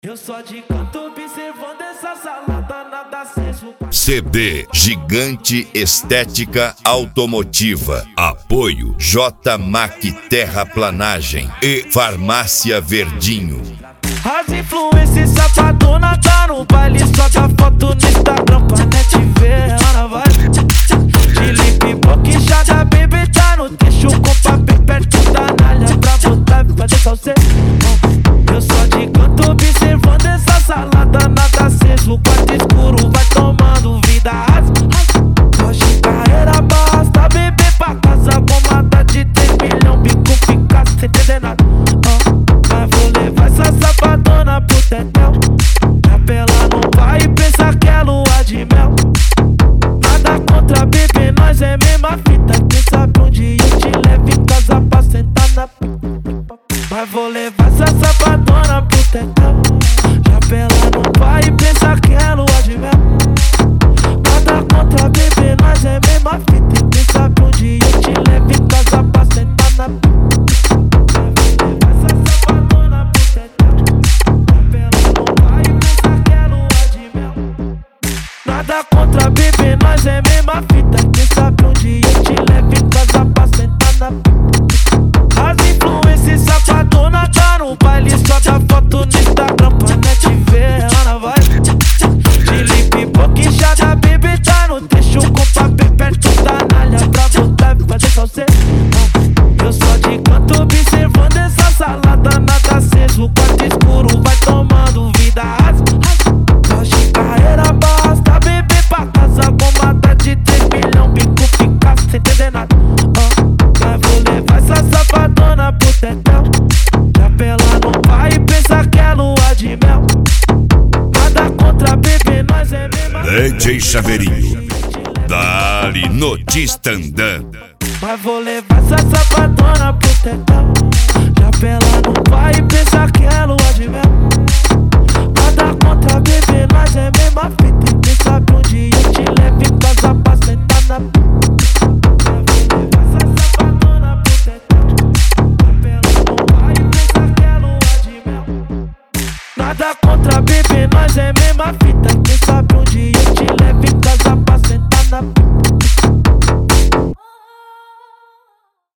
Eu só de canto observando essa salada, nada aceso. CD Gigante Estética Automotiva. Apoio JMAC Terraplanagem e Farmácia Verdinho. As influências safadona tá no baile, só dá foto no Instagram pra net ver. Ela na vibe de lip boca, enxada, baby tá no texto com papel perto da nalha pra botar e fazer salseiro. Eu só de canto observando essa salada, nada aceso. O quarto escuro vai tomando vida. Hoje carreira basta, beber pra casa, bomada de 3 milhões, bico fica sem entender nada. Mas vou levar essa safadona pro tetel. Capela não vai pensar que é lua de mel. Nada contra bebê, nós é mesma fita. Quem sabe onde eu te levo em casa pra sentar na pipa. Mas vou levar essa safadona pro tetel. Capela não vai pensar que é lua de mel. Nada contra bebê, nós é mesma fita. Quem sabe onde eu te levo em casa pra sentar na pipa. Nada contra bebê, nós é mesma fita. Quem sabe onde eu te levo em casa pra sentar na pipa. As influências safadona tá no baile, só dá foto no Instagram pra net ver. Ela na vibe de lip boca, enxada, baby tá no texto com papel perto da nalha pra botar e fazer salseiro. Eu só de canto observando essa salada, nada aceso. O quarto escuro vai tomando vida. Hoje carreira basta, beber pra casa, bomada de 3 milhões, bico fica sem entender nada. Mas vou levar essa safadona pro tetel. Capela não vai pensar que é lua de mel. Nada contra bebê, nós é mesma. DJ Chaveirinho, dali notícia andando. Mas vou levar essa safadona pro tetel. Capela não vai pensar que é lua de mel. Nada contra bebê, nós é mesma fita. Quem sabe onde eu te levo em casa pra sentar na pipa. Nada contra bebê, nós é mesma fita. Quem sabe onde eu te levo em casa pra sentar na pipa.